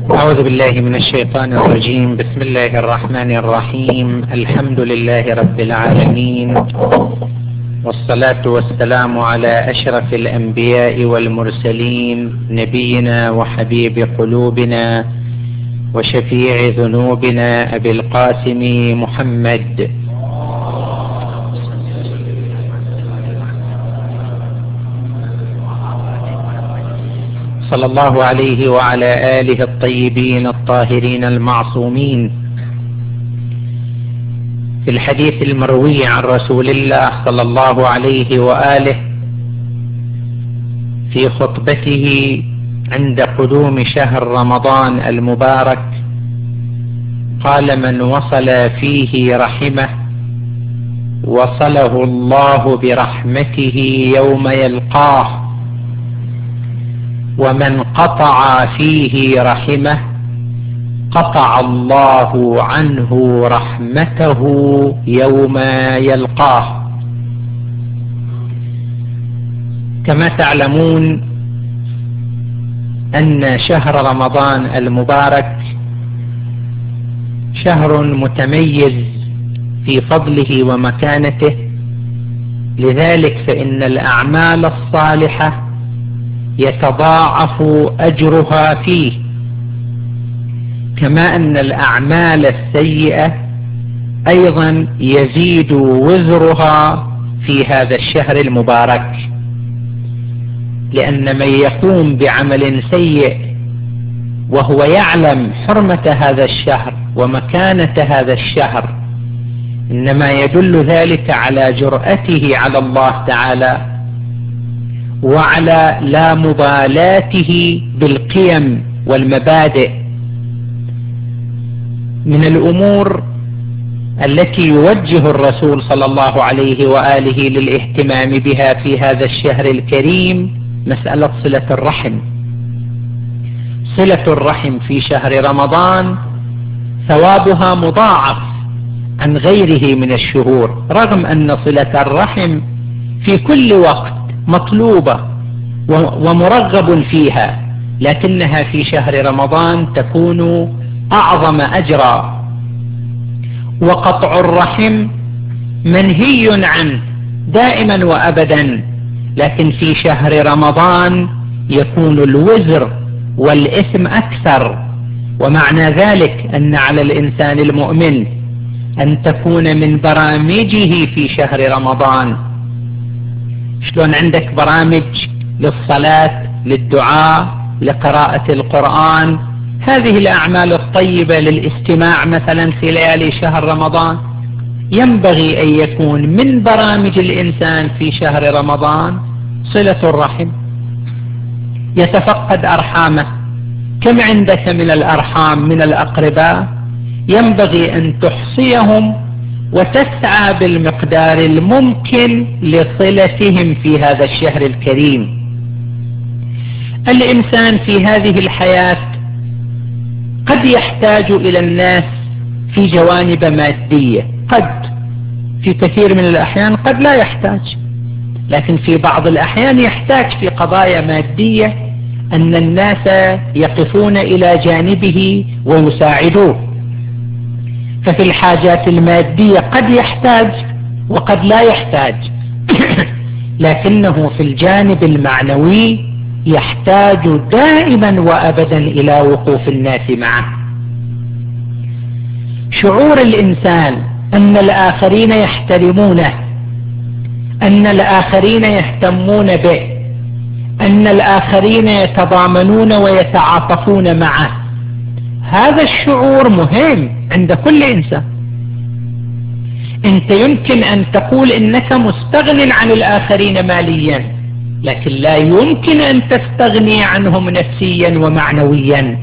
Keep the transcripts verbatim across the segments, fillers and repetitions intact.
أعوذ بالله من الشيطان الرجيم. بسم الله الرحمن الرحيم. الحمد لله رب العالمين، والصلاة والسلام على أشرف الأنبياء والمرسلين، نبينا وحبيب قلوبنا وشفيع ذنوبنا أبي القاسم محمد صلى الله عليه وعلى آله الطيبين الطاهرين المعصومين. في الحديث المروي عن رسول الله صلى الله عليه وآله في خطبته عند قدوم شهر رمضان المبارك قال: من وصل فيه رحمه وصله الله برحمته يوم يلقاه، ومن قطع فيه رحمه قطع الله عنه رحمته يوم يلقاه. كما تعلمون أن شهر رمضان المبارك شهر متميز في فضله ومكانته، لذلك فإن الأعمال الصالحة يتضاعف أجرها فيه، كما أن الأعمال السيئة أيضا يزيد وزرها في هذا الشهر المبارك، لأن من يقوم بعمل سيء وهو يعلم حرمة هذا الشهر ومكانة هذا الشهر، إنما يدل ذلك على جرأته على الله تعالى وعلى لا مبالاته بالقيم والمبادئ. من الأمور التي يوجه الرسول صلى الله عليه وآله للاهتمام بها في هذا الشهر الكريم مسألة صلة الرحم. صلة الرحم في شهر رمضان ثوابها مضاعف عن غيره من الشهور، رغم أن صلة الرحم في كل وقت مطلوبة ومرغب فيها، لكنها في شهر رمضان تكون أعظم أجرا. وقطع الرحم منهي عنه دائما وأبدا، لكن في شهر رمضان يكون الوزر والإثم أكثر. ومعنى ذلك أن على الإنسان المؤمن أن تكون من برامجه في شهر رمضان، شلون عندك برامج للصلاة، للدعاء، لقراءة القرآن، هذه الأعمال الطيبة للاستماع مثلا في ليالي شهر رمضان، ينبغي أن يكون من برامج الإنسان في شهر رمضان صلة الرحم. يتفقد أرحامه، كم عندك من الأرحام من الأقرباء، ينبغي أن تحصيهم وتسعى بالمقدار الممكن لصلتهم في هذا الشهر الكريم. الإنسان في هذه الحياة قد يحتاج إلى الناس في جوانب مادية، قد في كثير من الأحيان قد لا يحتاج، لكن في بعض الأحيان يحتاج في قضايا مادية أن الناس يقفون إلى جانبه ويساعدوه. ففي الحاجات المادية قد يحتاج وقد لا يحتاج، لكنه في الجانب المعنوي يحتاج دائما وأبدا إلى وقوف الناس معه. شعور الإنسان أن الآخرين يحترمونه، أن الآخرين يهتمون به، أن الآخرين يتضامنون ويتعاطفون معه، هذا الشعور مهم عند كل إنسان. أنت يمكن أن تقول إنك مستغن عن الآخرين ماليا، لكن لا يمكن أن تستغني عنهم نفسيا ومعنويا.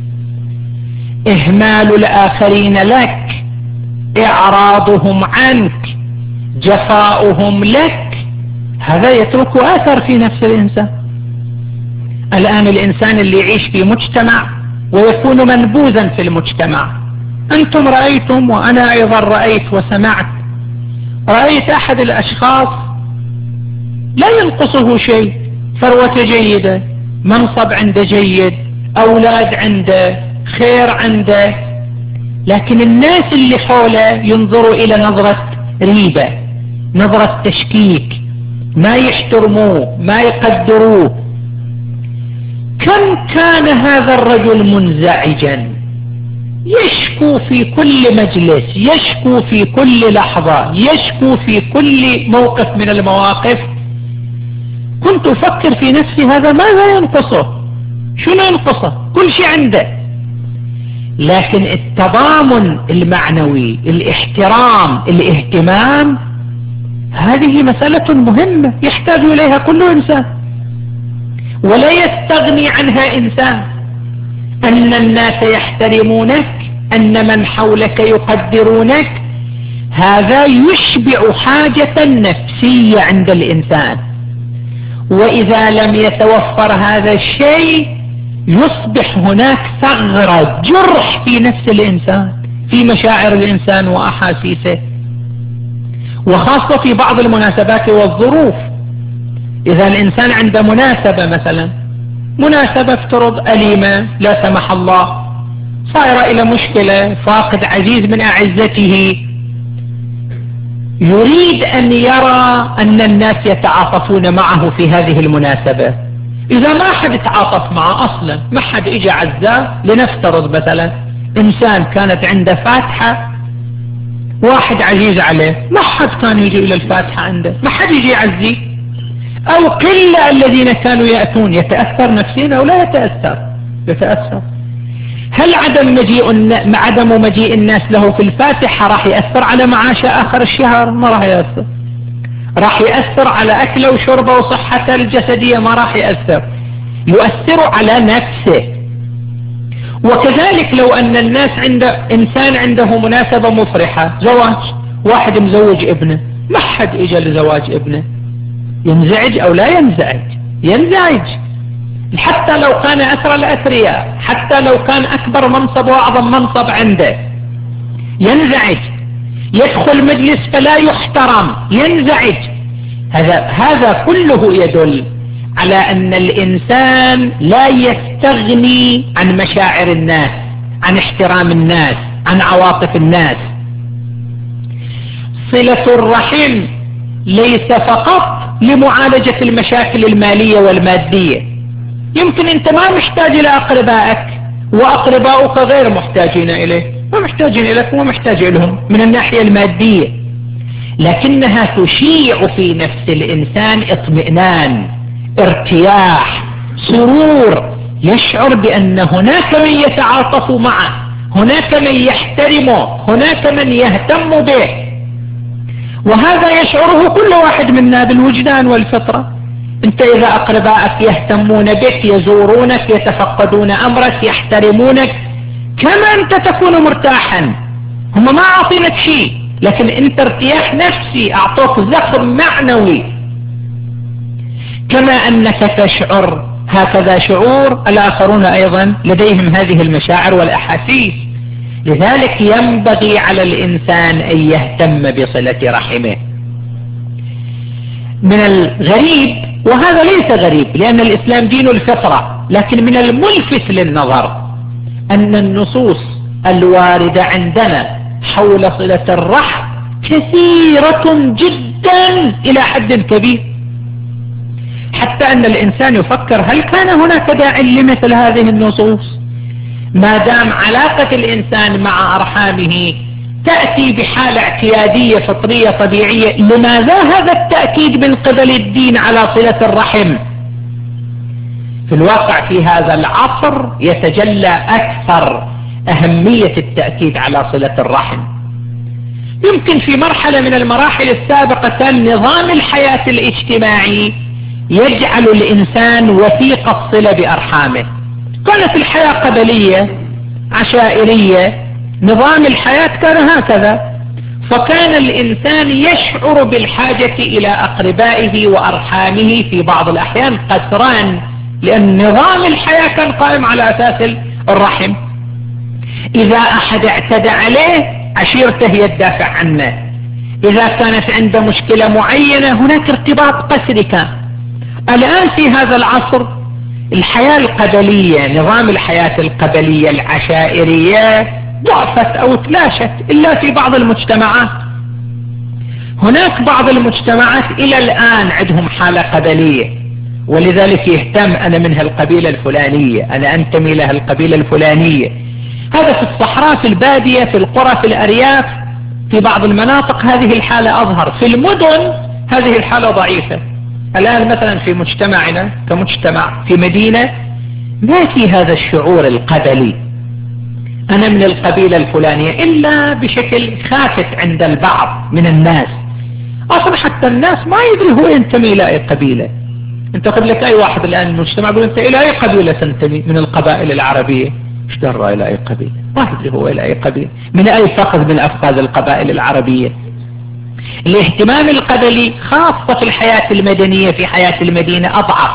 إهمال الآخرين لك، إعراضهم عنك، جفاؤهم لك، هذا يترك أثر في نفس الإنسان. الآن الإنسان اللي يعيش في مجتمع ويكون منبوذا في المجتمع، أنتم رأيتم وأنا أيضا رأيت وسمعت، رأيت أحد الأشخاص لا ينقصه شيء، ثروة جيدة، منصب عنده جيد، أولاد عنده، خير عنده، لكن الناس اللي حوله ينظروا إلى نظرة ريبة، نظرة تشكيك، ما يحترموه ما يقدروه. كم كان هذا الرجل منزعجا، يشكو في كل مجلس، يشكو في كل لحظة، يشكو في كل موقف من المواقف. كنت أفكر في نفسي هذا ماذا ينقصه، شنو ينقصه، كل شيء عنده. لكن التضامن المعنوي، الاحترام، الاهتمام، هذه مسألة مهمة يحتاج إليها كل إنسان، ولا يستغني عنها إنسان. أن الناس يحترمونك، أن من حولك يقدرونك، هذا يشبع حاجة نفسية عند الإنسان. وإذا لم يتوفر هذا الشيء يصبح هناك ثغرة، جرح في نفس الإنسان، في مشاعر الإنسان وأحاسيسه، وخاصة في بعض المناسبات والظروف. إذا الإنسان عنده مناسبة، مثلا مناسبة افترض أليمة لا سمح الله، صايرة إلى مشكلة، فاقد عزيز من أعزته، يريد أن يرى أن الناس يتعاطفون معه في هذه المناسبة. إذا ما حد تعاطف معه أصلا، ما حد إجا عزاه، لنفترض مثلا إنسان كانت عنده فاتحة، واحد عزيز عليه، ما حد كان يجي إلى الفاتحة عنده، ما حد يجي يعزيه، أو قلة الذين كانوا يأتون، يتأثر نفسيا أو لا يتأثر؟ يتأثر. هل عدم مجيء عدم مجيء الناس له في الفاتحة راح يأثر على معاشه آخر الشهر؟ ما راح يأثر. راح يأثر على أكله وشربه وصحته الجسدية؟ ما راح يأثر. يؤثر على نفسه. وكذلك لو أن الناس عنده إنسان عنده مناسبة مفرحة، زواج، واحد مزوج ابنه، ما حد إجا لزواج ابنه، ينزعج أو لا ينزعج؟ ينزعج. حتى لو كان أثر الأثرياء، حتى لو كان أكبر منصب وأعظم منصب عنده، ينزعج. يدخل مجلس فلا يحترم، ينزعج. هذا هذا كله يدل على أن الإنسان لا يستغني عن مشاعر الناس، عن احترام الناس، عن عواطف الناس. صلة الرحم ليس فقط لمعالجة المشاكل المالية والمادية. يمكن أنت ما محتاج إلى أقربائك، وأقرباؤك غير محتاجين إليه، ما محتاجين إليك وما محتاج لهم من الناحية المادية، لكنها تشيع في نفس الإنسان اطمئنان، ارتياح، سرور، يشعر بأن هناك من يتعاطف معه، هناك من يحترمه، هناك من يهتم به. وهذا يشعره كل واحد منا بالوجدان والفطرة. انت اذا اقربائك يهتمون بك، يزورونك، يتفقدون امرك، يحترمونك، كما انت تكون مرتاحا. هم ما اعطينك شيء، لكن انت ارتياح نفسي، اعطوك زخم معنوي. كما انك تشعر هكذا شعور الاخرون ايضا لديهم هذه المشاعر والاحاسيس. لذلك ينبغي على الانسان ان يهتم بصلة رحمه. من الغريب، وهذا ليس غريب لأن الإسلام دين الفطرة، لكن من الملفت للنظر أن النصوص الواردة عندنا حول صلة الرحم كثيرة جدا إلى حد كبير، حتى أن الإنسان يفكر هل كان هناك داعي لمثل هذه النصوص؟ ما دام علاقة الإنسان مع أرحامه تأتي بحالة اعتيادية فطرية طبيعية، لماذا هذا التأكيد من قبل الدين على صلة الرحم؟ في الواقع في هذا العصر يتجلى أكثر أهمية التأكيد على صلة الرحم. يمكن في مرحلة من المراحل السابقة كان نظام الحياة الاجتماعي يجعل الإنسان وثيق الصلة بأرحامه. كانت الحياة قبلية عشائرية، نظام الحياة كان هكذا، فكان الإنسان يشعر بالحاجة إلى أقربائه وأرحامه في بعض الأحيان قسران، لأن نظام الحياة كان قائم على أساس الرحم. إذا أحد اعتدى عليه عشيرته يدافع عنه، إذا كانت عنده مشكلة معينة هناك ارتباط قسري كان. الآن في هذا العصر الحياة القبلية، نظام الحياة القبلية العشائرية ضعفت أو تلاشت إلا في بعض المجتمعات. هناك بعض المجتمعات إلى الآن عندهم حالة قبلية، ولذلك يهتم أنا من هالقبيلة الفلانية، أنا أنتمي لها القبيلة الفلانية. هذا في الصحراء، في البادية، في القرى، في الأرياف، في بعض المناطق هذه الحالة أظهر. في المدن هذه الحالة ضعيفة. الآن مثلا في مجتمعنا كمجتمع في مدينة ما في هذا الشعور القبلي، أنا من القبيلة الفلانية، إلا بشكل خافت عند البعض من الناس. أصلا حتى الناس ما يدري هو ينتمي إلى أي قبيلة. أنت قبلك أي واحد الآن المجتمع يقول أنت إلى أي قبيلة تنتمي من القبائل العربية، إيش درى إلى أي قبيلة؟ ما يدري هو إلى أي قبيلة، من أي فخذ من أفخاذ القبائل العربية. الاهتمام القبلي خاصة في الحياة المدنية، في حياة المدينة أضعف.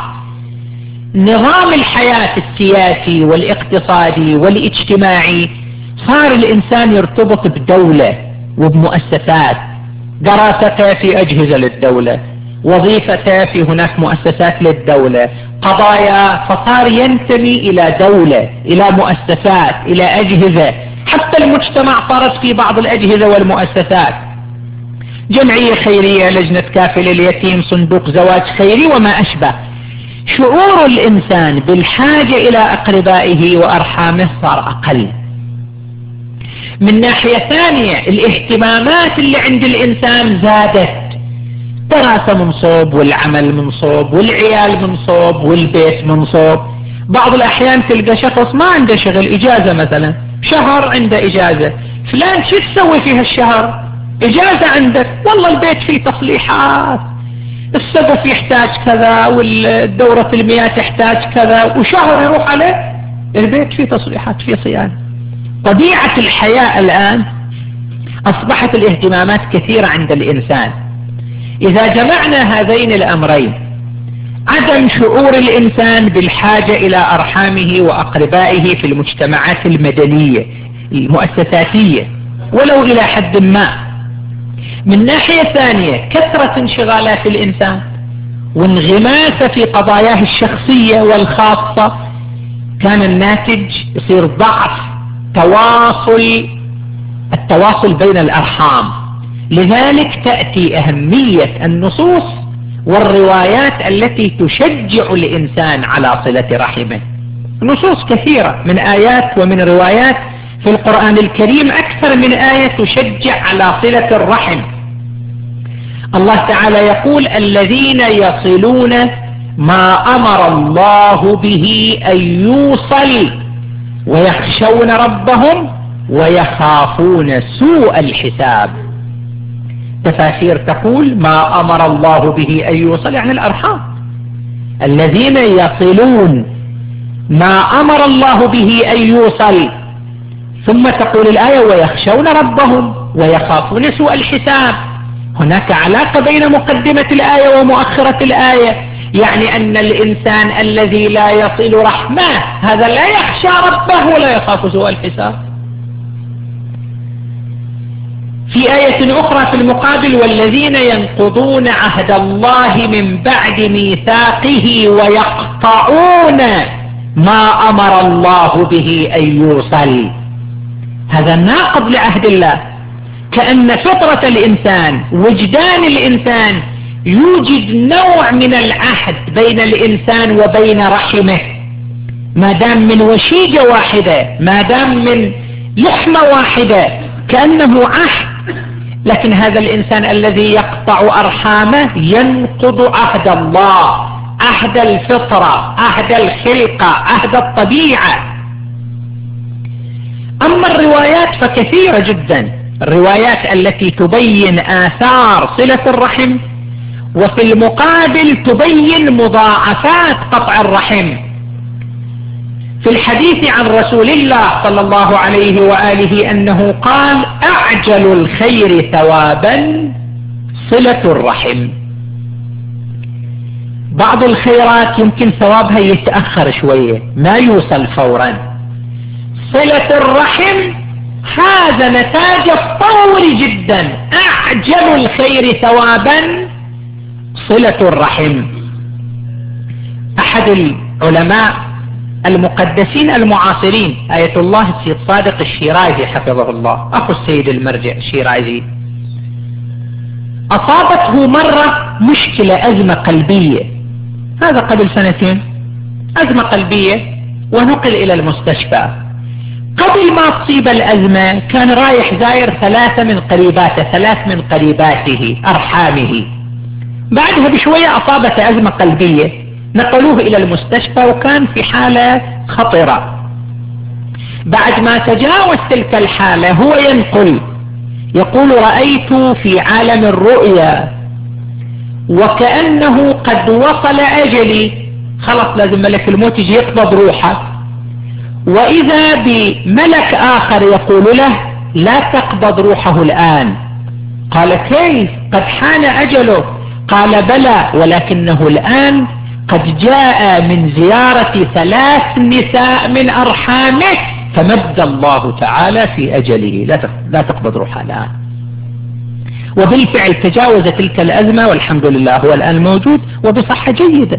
نظام الحياة السياسي والاقتصادي والاجتماعي صار الإنسان يرتبط بدولة وبمؤسسات، دراسته في أجهزة للدولة، وظيفته في هناك مؤسسات للدولة، قضايا، فصار ينتمي إلى دولة، إلى مؤسسات، إلى أجهزة. حتى المجتمع صارت في بعض الأجهزة والمؤسسات، جمعية خيرية، لجنة كافل اليتيم، صندوق زواج خيري وما أشبه. شعور الإنسان بالحاجة إلى أقربائه وأرحامه صار أقل. من ناحية ثانية الاهتمامات اللي عند الإنسان زادت، دراسة من صوب، والعمل من صوب، والعيال من صوب، والبيت من صوب. بعض الأحيان تلقى شخص ما عنده شغل، إجازة مثلا، شهر عنده إجازة، فلان شو تسوي فيها الشهر؟ إجازة عندك، والله البيت فيه تصليحات، السقف يحتاج كذا، والدورة المياه تحتاج كذا، وشهر يروح عليه البيت فيه تصليحات، فيه صيانة. طبيعة الحياة الآن أصبحت الاهتمامات كثيرة عند الإنسان. إذا جمعنا هذين الأمرين، عدم شعور الإنسان بالحاجة إلى أرحامه وأقربائه في المجتمعات المدنية المؤسساتية ولو إلى حد ما. من ناحية ثانية كثرة انشغالات الإنسان وانغماسه في قضاياه الشخصية والخاصة، كان الناتج يصير ضعف تواصل التواصل بين الأرحام. لذلك تأتي أهمية النصوص والروايات التي تشجع الإنسان على صلة رحمه. نصوص كثيرة من آيات ومن روايات في القرآن الكريم، أكثر من آية تشجع على صلة الرحم. الله تعالى يقول: الذين يصلون ما أمر الله به أن يوصل ويخشون ربهم ويخافون سوء الحساب. تفاسير تقول ما أمر الله به أن يوصل يعني الأرحام، الذين يصلون ما أمر الله به أن يوصل. ثم تقول الآية ويخشون ربهم ويخافون سوء الحساب. هناك علاقة بين مقدمة الآية ومؤخرة الآية، يعني أن الإنسان الذي لا يصل رحمه هذا لا يخشى ربه ولا يخاف سوء الحساب. في آية أخرى في المقابل: والذين ينقضون عهد الله من بعد ميثاقه ويقطعون ما أمر الله به أن يوصل. هذا ناقض لعهد الله، كأن فطرة الإنسان، وجدان الإنسان، يوجد نوع من العهد بين الإنسان وبين رحمه، ما دام من وشيجة واحدة، ما دام من لحمة واحدة، كأنه عهد. لكن هذا الإنسان الذي يقطع أرحامه ينقض عهد الله، عهد الفطرة، عهد الخلقة، عهد الطبيعة. أما الروايات فكثيرة جدا، الروايات التي تبين آثار صلة الرحم، وفي المقابل تبين مضاعفات قطع الرحم. في الحديث عن رسول الله صلى الله عليه وآله أنه قال: أعجل الخير ثوابا صلة الرحم. بعض الخيرات يمكن ثوابها يتأخر شوية، ما يوصل فورا. صلة الرحم هذا نتاج فوري جدا، أعجل الخير ثوابا صلة الرحم. أحد علماء المقدسين المعاصرين، آية الله السيد صادق الشيرازي حفظه الله أخو السيد المرجع الشيرازي، أصابته مرة مشكلة أزمة قلبية، هذا قبل سنتين، أزمة قلبية ونقل إلى المستشفى. قبل ما تصيب الأزمة كان رايح زاير ثلاثة من قريباته، ثلاث من قريباته أرحامه. بعدها بشوية أصابته أزمة قلبية، نقلوه إلى المستشفى وكان في حالة خطرة. بعد ما تجاوز تلك الحالة هو ينقل يقول: رأيت في عالم الرؤيا وكأنه قد وصل أجلي، خلص لازم ملك الموت يجي يقبض روحه، وإذا بملك آخر يقول له: لا تقبض روحه الآن. قال: كيف؟ قد حان أجله. قال: بلى، ولكنه الآن قد جاء من زيارة ثلاث نساء من أرحامه فمد الله تعالى في أجله، لا تقبض روحه الآن. وبالفعل تجاوز تلك الأزمة والحمد لله هو الآن موجود وبصحة جيدة.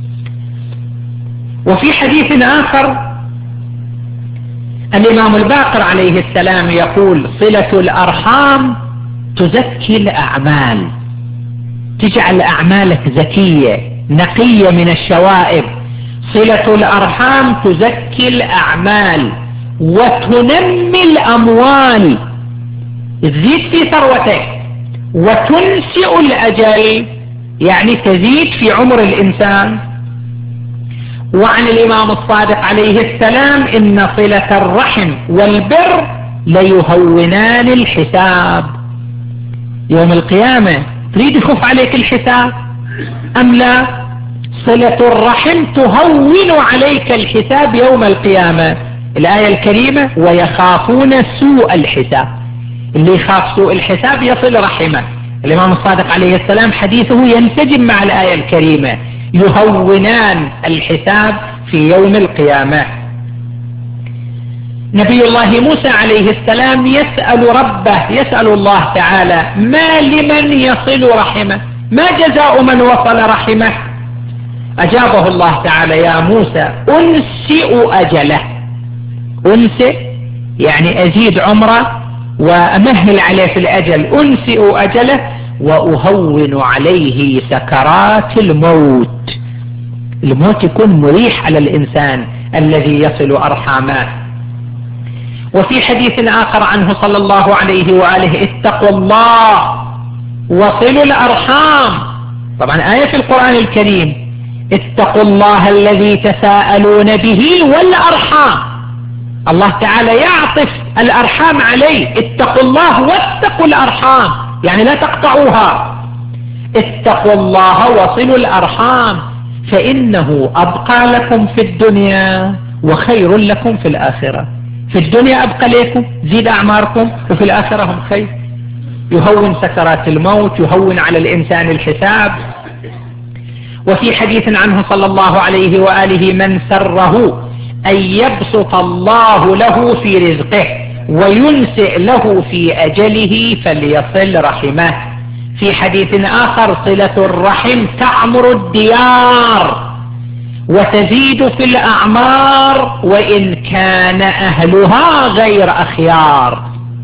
وفي حديث آخر الإمام الباقر عليه السلام يقول: صلة الأرحام تزكي الأعمال، تجعل أعمالك زكية نقية من الشوائب. صلة الأرحام تزكي الأعمال وتنمي الأموال، تزيد في ثروتك، وتنسئ الأجل، يعني تزيد في عمر الإنسان. وعن الإمام الصادق عليه السلام: إن صلة الرحم والبر ليهونان الحساب. يوم القيامة تريد يخف عليك الحساب أم لا؟ صلة الرحم تهون عليك الحساب يوم القيامة. الآية الكريمة: ويخافون سوء الحساب، اللي يخاف سوء الحساب يصل رحمه. الإمام الصادق عليه السلام حديثه ينسجم مع الآية الكريمة: يهونان الحساب في يوم القيامة. نبي الله موسى عليه السلام يسأل ربه، يسأل الله تعالى: ما لمن يصل رحمه؟ ما جزاء من وصل رحمه؟ أجابه الله تعالى: يا موسى أنسئ أجله. أنسئ يعني أزيد عمره وأمهل عليه في الأجل، أنسئ أجله وأهون عليه سكرات الموت. الموت يكون مريح على الإنسان الذي يصل أرحامه. وفي حديث آخر عنه صلى الله عليه وآله: اتقوا الله وصلوا الأرحام. طبعا آية في القرآن الكريم: اتقوا الله الذي تساءلون به والأرحام. الله تعالى يعطف الأرحام عليه: اتقوا الله واتقوا الأرحام، يعني لا تقطعوها. اتقوا الله وصلوا الأرحام فإنه أبقى لكم في الدنيا وخير لكم في الآخرة. في الدنيا أبقى لكم، زيد أعماركم، وفي الآخرة هم خير. يهون سكرات الموت، يهون على الإنسان الحساب. وفي حديث عنه صلى الله عليه وآله: من سره أن يبسط الله له في رزقه وينسئ له في أجله فليصل رحمه. في حديث آخر: صلة الرحم تعمر الديار وتزيد في الأعمار وإن كان أهلها غير أخيار.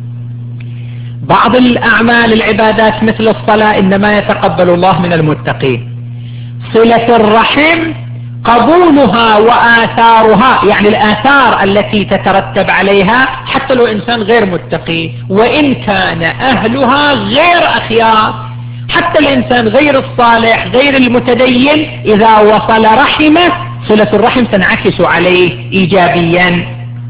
بعض الأعمال العبادات مثل الصلاة إنما يتقبل الله من المتقين. صلة الرحم قبولها وآثارها، يعني الآثار التي تترتب عليها حتى لو إنسان غير متقي وإن كان أهلها غير أخيار، حتى الإنسان غير الصالح غير المتدين إذا وصل رحمه صلة الرحم تنعكس عليه إيجابيا.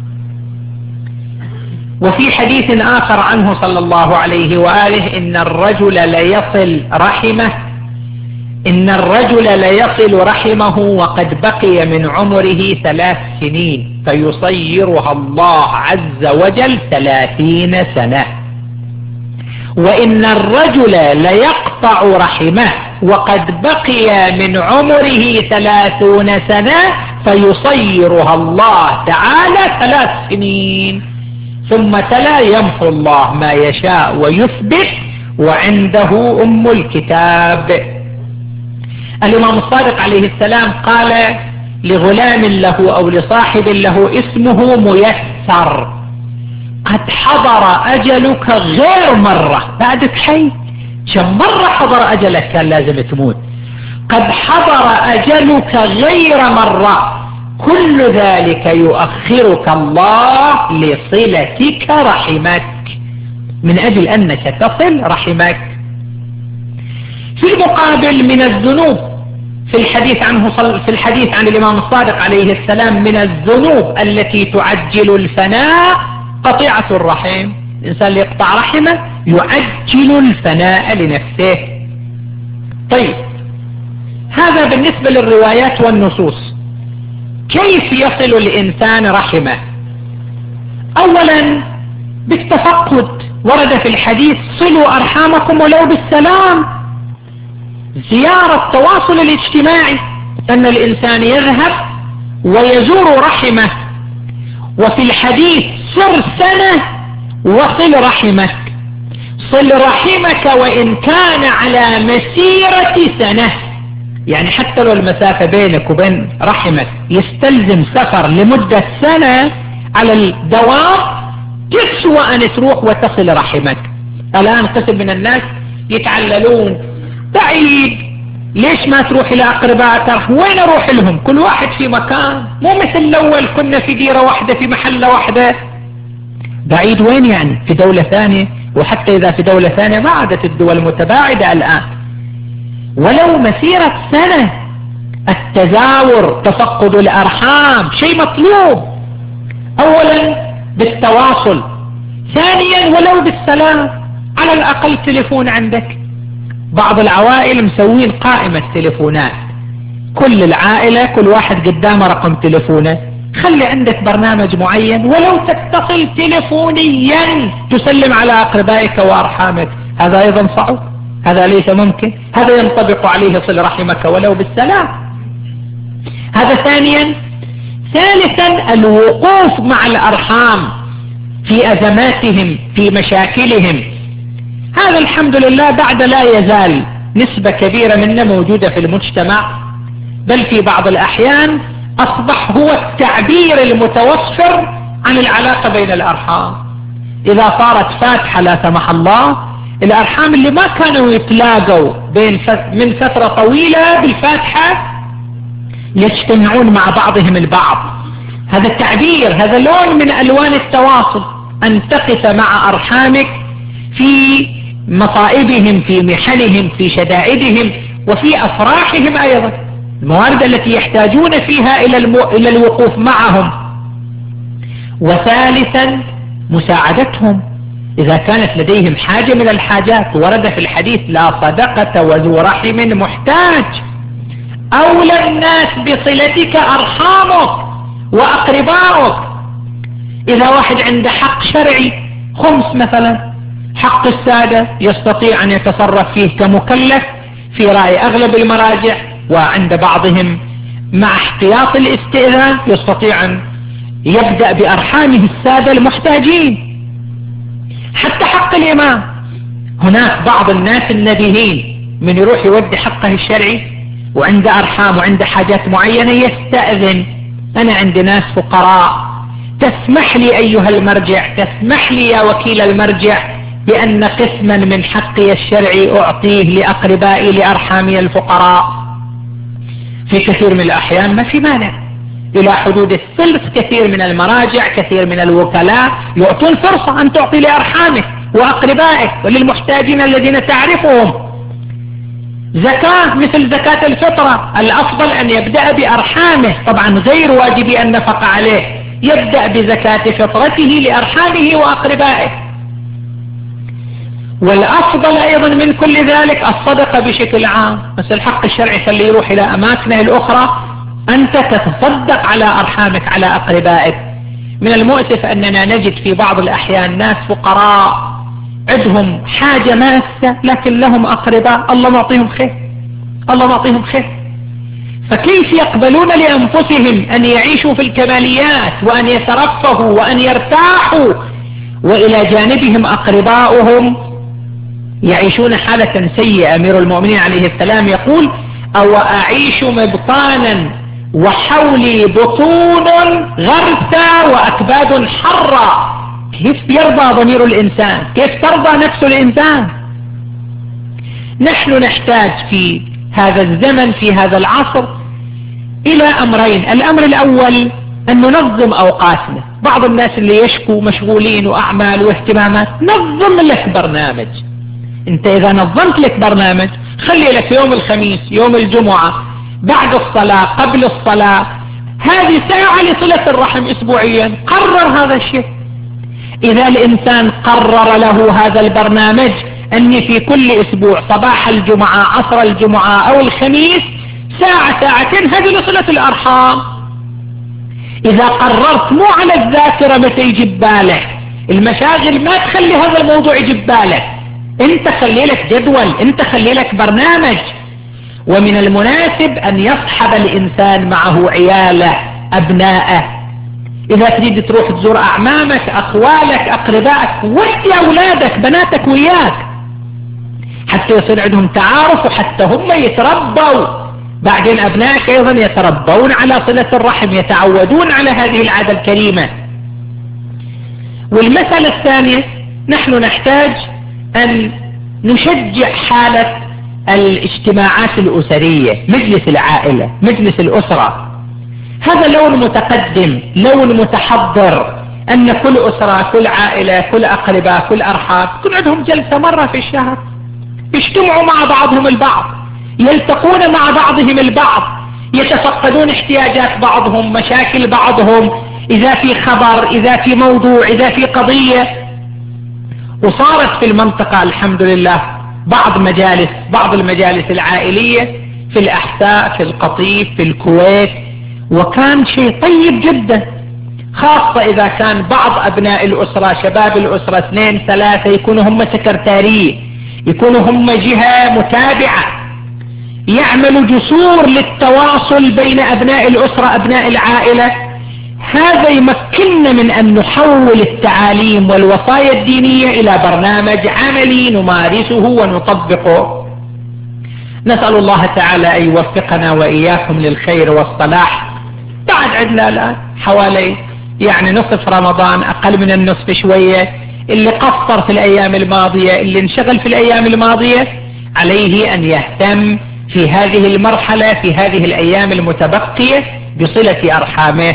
وفي حديث آخر عنه صلى الله عليه وآله: إن الرجل ليصل رحمه إن الرجل ليصل رحمه وقد بقي من عمره ثلاث سنين فيصيرها الله عز وجل ثلاثين سنة. وإن الرجل ليقطع رحمه وقد بقي من عمره ثلاثون سنة فيصيرها الله تعالى ثلاث سنين. ثم تلا: يمحو الله ما يشاء ويثبت وعنده أم الكتاب. الإمام الصادق عليه السلام قال: لغلام له أو لصاحب له اسمه ميسر، قد حضر أجلك غير مرة، بعدك حي، كم مرة حضر أجلك كان لازم تموت، قد حضر أجلك غير مرة، كل ذلك يؤخرك الله لصلتك رحمك، من أجل أنك تصل رحمك. في المقابل من الذنوب، في الحديث عنه في الحديث عن الإمام الصادق عليه السلام، من الذنوب التي تعجل الفناء قطيعة الرحم. الإنسان اللي يقطع رحمه يعجل الفناء لنفسه. طيب، هذا بالنسبة للروايات والنصوص. كيف يصل الإنسان رحمه؟ أولا بالتفقد، ورد في الحديث صلوا أرحامكم ولو بالسلام، زيارة التواصل الاجتماعي، أن الإنسان يذهب ويزور رحمه. وفي الحديث صر سنة وصل رحمك، صل رحمك وإن كان على مسيرة سنة، يعني حتى لو المسافة بينك وبين رحمك يستلزم سفر لمدة سنة على الدوام، تسوى أن تروح وتصل رحمك. الآن قسم من الناس يتعللون بعيد، ليش ما تروح إلى أقربائك؟ وين أروح لهم؟ كل واحد في مكان، مو مثل الأول كنا في ديرة واحدة في محلة واحدة. بعيد وين يعني؟ في دولة ثانية، وحتى إذا في دولة ثانية ما عادت الدول متباعدة الآن، ولو مسيرة سنة. التزاور، تفقد الأرحام شيء مطلوب، أولا بالتواصل، ثانيا ولو بالسلام، على الأقل تليفون عندك. بعض العوائل مسوين قائمة تليفونات، كل العائلة كل واحد قدامه رقم تليفونه، خلي عندك برنامج معين، ولو تتصل تليفونيا تسلم على أقربائك وأرحامك. هذا أيضا صعب، هذا ليس ممكن، هذا ينطبق عليه صل رحمك ولو بالسلام. هذا ثانيا. ثالثا الوقوف مع الأرحام في أزماتهم، في مشاكلهم. هذا الحمد لله بعد لا يزال نسبة كبيرة منه موجودة في المجتمع، بل في بعض الأحيان أصبح هو التعبير المتوفر عن العلاقة بين الأرحام. إذا صارت فاتحة لا سمح الله، الأرحام اللي ما كانوا يتلاقوا بين من فترة طويلة بالفاتحة يجتمعون مع بعضهم البعض. هذا التعبير، هذا لون من ألوان التواصل، أن تقف مع أرحامك في مصائبهم، في محنهم، في شدائدهم، وفي أفراحهم أيضا، الموارد التي يحتاجون فيها إلى, المو... إلى الوقوف معهم. وثالثا مساعدتهم إذا كانت لديهم حاجة من الحاجات، ورد في الحديث لا صدقة وذو رحم محتاج. أولى الناس بصلتك أرحامك وأقربائك. إذا واحد عنده حق شرعي، خمس مثلا، حق السادة، يستطيع أن يتصرف فيه كمكلف في رأي أغلب المراجع، وعند بعضهم مع احتياط الاستئذان يستطيع أن يبدأ بأرحامه السادة المحتاجين. حتى حق الإمام، هناك بعض الناس النبيهين من يروح يودي حقه الشرعي وعنده أرحام وعنده حاجات معينة يستأذن، أنا عندي ناس فقراء، تسمح لي أيها المرجع، تسمح لي يا وكيل المرجع بأن قسما من حقي الشرعي أعطيه لأقربائي لأرحامي الفقراء. في كثير من الأحيان ما في مانع، إلى حدود الثلث كثير من المراجع، كثير من الوكلاء يعطون فرصة أن تعطي لأرحامك وأقربائك وللمحتاجين الذين تعرفهم. زكاة مثل زكاة الفطرة، الأفضل أن يبدأ بأرحامه، طبعا غير واجب النفقة عليه، يبدأ بزكاة فطرته لأرحامه وأقربائه. والأفضل أيضا من كل ذلك الصدقة بشكل عام، بس الحق الشرعي خليه يروح إلى أماكنه الأخرى، أنت تتصدق على أرحامك على أقربائك. من المؤسف أننا نجد في بعض الأحيان ناس فقراء عندهم حاجة ماسة لكن لهم أقرباء، الله معطيهم خير، الله معطيهم خير، فكيف يقبلون لأنفسهم أن يعيشوا في الكماليات وأن يترفهوا وأن يرتاحوا، وإلى جانبهم أقرباؤهم يعيشون حالة سيئة. أمير المؤمنين عليه السلام يقول: أو أعيش مبطانا وحولي بطون غرثى وأكباد حرة. كيف يرضى ضمير الإنسان؟ كيف ترضى نفس الإنسان؟ نحن نحتاج في هذا الزمن في هذا العصر إلى أمرين. الأمر الأول أن ننظم أوقاتنا. بعض الناس اللي يشكوا مشغولين وأعمال واهتمامات، نظم لك برنامج. أنت إذا نظمت لك برنامج، خلي لك يوم الخميس، يوم الجمعة، بعد الصلاة، قبل الصلاة، هذه ساعة لصلة الرحم أسبوعيا. قرر هذا الشيء. إذا الإنسان قرر له هذا البرنامج أني في كل أسبوع صباح الجمعة، عصر الجمعة أو الخميس، ساعة ساعتين، هذه لصلة الأرحام. إذا قررت مو على الذاكرة متى يجيب بالك، المشاغل ما تخلي هذا الموضوع يجيب بالك، أنت خلي لك جدول، أنت خلي لك برنامج. ومن المناسب أن يصحب الإنسان معه عياله، أبنائه. إذا تريد تروح تزور أعمامك، أخوالك، أقربائك، ودي أولادك بناتك وياك، حتى يصير عندهم تعارف وحتى هم يتربوا. بعدين أبنائك أيضا يتربون على صلة الرحم، يتعودون على هذه العادة الكريمة. والمسألة الثانية، نحن نحتاج أن نشجع حالة الاجتماعات الأسرية، مجلس العائلة، مجلس الأسرة. هذا لون متقدم، لون متحضر، أن كل أسرة، كل عائلة، كل أقرباء، كل أرحام يكون عندهم جلسة مرة في الشهر، يجتمعوا مع بعضهم البعض، يلتقون مع بعضهم البعض، يتفقدون احتياجات بعضهم، مشاكل بعضهم، إذا في خبر، إذا في موضوع، إذا في قضية. وصارت في المنطقة الحمد لله بعض مجالس، بعض المجالس العائلية في الأحساء، في القطيف، في الكويت، وكان شيء طيب جدا، خاصة إذا كان بعض أبناء الأسرة، شباب الأسرة، اثنين ثلاثة، يكونوا هم سكرتارية، يكونوا هم جهة متابعة، يعملوا جسور للتواصل بين أبناء الأسرة، أبناء العائلة. هذا يمكننا من أن نحول التعاليم والوصايا الدينية إلى برنامج عملي نمارسه ونطبقه. نسأل الله تعالى أن يوفقنا وإياكم للخير والصلاح. بعد عندنا الآن حوالي يعني نصف رمضان، أقل من النصف شوية. اللي قصر في الأيام الماضية، اللي انشغل في الأيام الماضية، عليه أن يهتم في هذه المرحلة، في هذه الأيام المتبقية، بصلة أرحامه.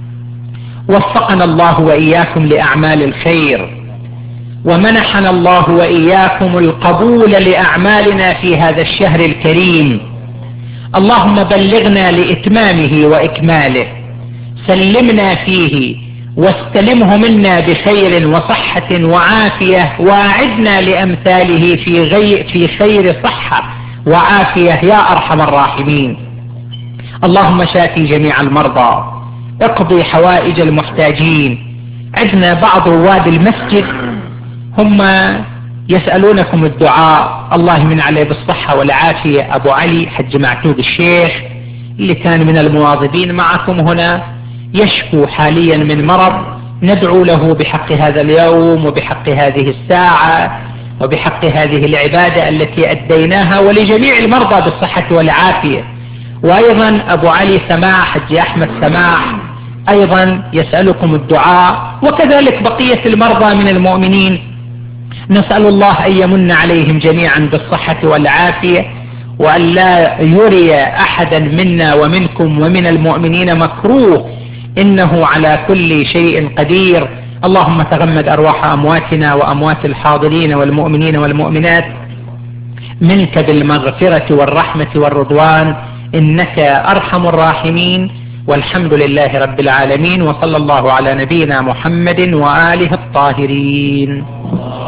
وفقنا الله وإياكم لأعمال الخير، ومنحنا الله وإياكم القبول لأعمالنا في هذا الشهر الكريم. اللهم بلغنا لإتمامه وإكماله، سلمنا فيه واستلمه منا بخير وصحة وعافية، واعدنا لأمثاله في, غي في خير صحة وعافية يا أرحم الراحمين. اللهم شافي جميع المرضى، اقضي حوائج المحتاجين. عندنا بعض رواد المسجد هم يسألونكم الدعاء، الله يمن عليه بالصحة والعافية. أبو علي حج معتوق الشيخ اللي كان من المواظبين معكم هنا يشكو حاليا من مرض، ندعو له بحق هذا اليوم وبحق هذه الساعة وبحق هذه العبادة التي أديناها، ولجميع المرضى بالصحة والعافية. وأيضا أبو علي سماح، حج أحمد سماح أيضا يسألكم الدعاء، وكذلك بقية المرضى من المؤمنين. نسأل الله أن يمن عليهم جميعا بالصحة والعافية، وأن لا يري أحدا منا ومنكم ومن المؤمنين مكروه، إنه على كل شيء قدير. اللهم تغمد أرواح أمواتنا وأموات الحاضرين والمؤمنين والمؤمنات منك بالمغفرة والرحمة والرضوان، إنك أرحم الراحمين. والحمد لله رب العالمين، وصلى الله على نبينا محمد وآله الطاهرين.